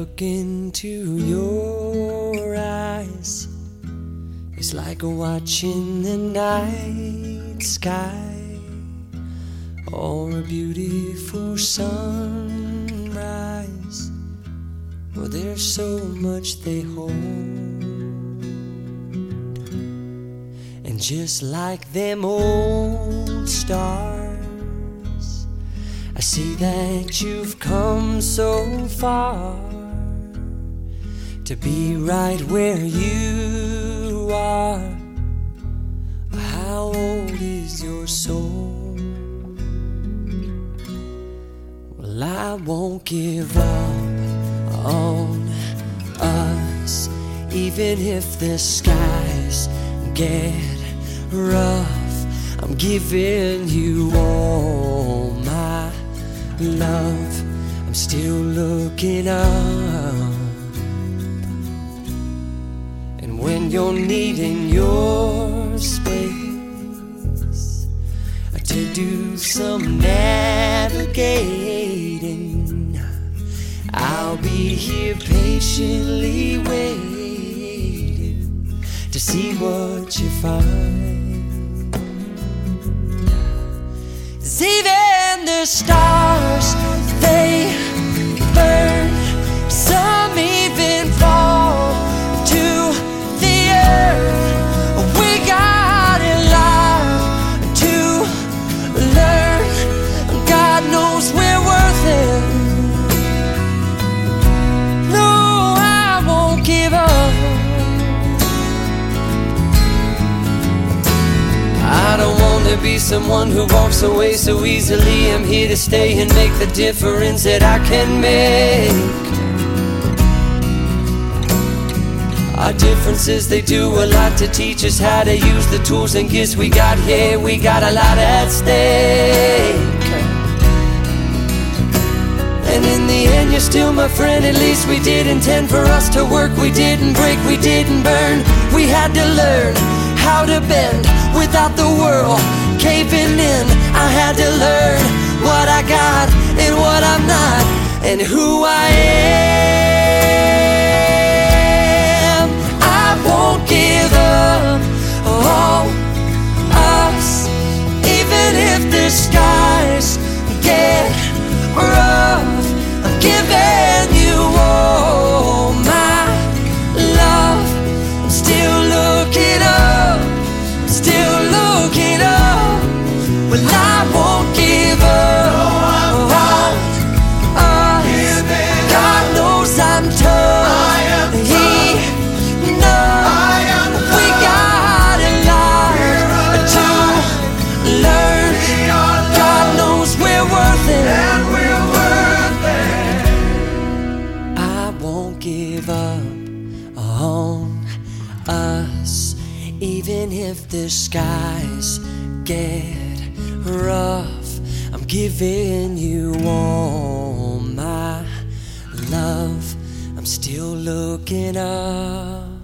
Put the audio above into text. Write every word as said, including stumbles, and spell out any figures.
look into your eyes, it's like watching the night sky or a beautiful sunrise. Well, there's so much they hold, and just like them old stars, I see that you've come so far to be right where you are. How old is your soul? Well, I won't give up on us, even if the skies get rough. I'm giving you all my love. I'm still looking up, and when you're needing your space to do some navigating, I'll be here patiently waiting to see what you find. 'Cause even the stars, they burn, some even fall to the earth. We got a lot to learn. God knows we're worth it. No, I won't give up. I don't want to be someone who walks away so easily. I'm here to stay and make the difference that I can make. Our differences, they do a lot to teach us how to use the tools and gifts we got here. We got a lot at stake, and in the end you're still my friend. At least we did intend for us to work. We didn't break, we didn't burn. We had to learn how to bend without the world caving in. I had to learn what I got and what I'm not, and who I am. I won't give up on us, even if the skies get rough. I'm giving you all my love. I'm still looking up, still looking up. Well, I won't give up on us. God knows I'm tough. He knows we got a lot to learn. God knows we're worth it. I won't give up on us, even if the skies get rough. I'm giving you all my love. I'm still looking up.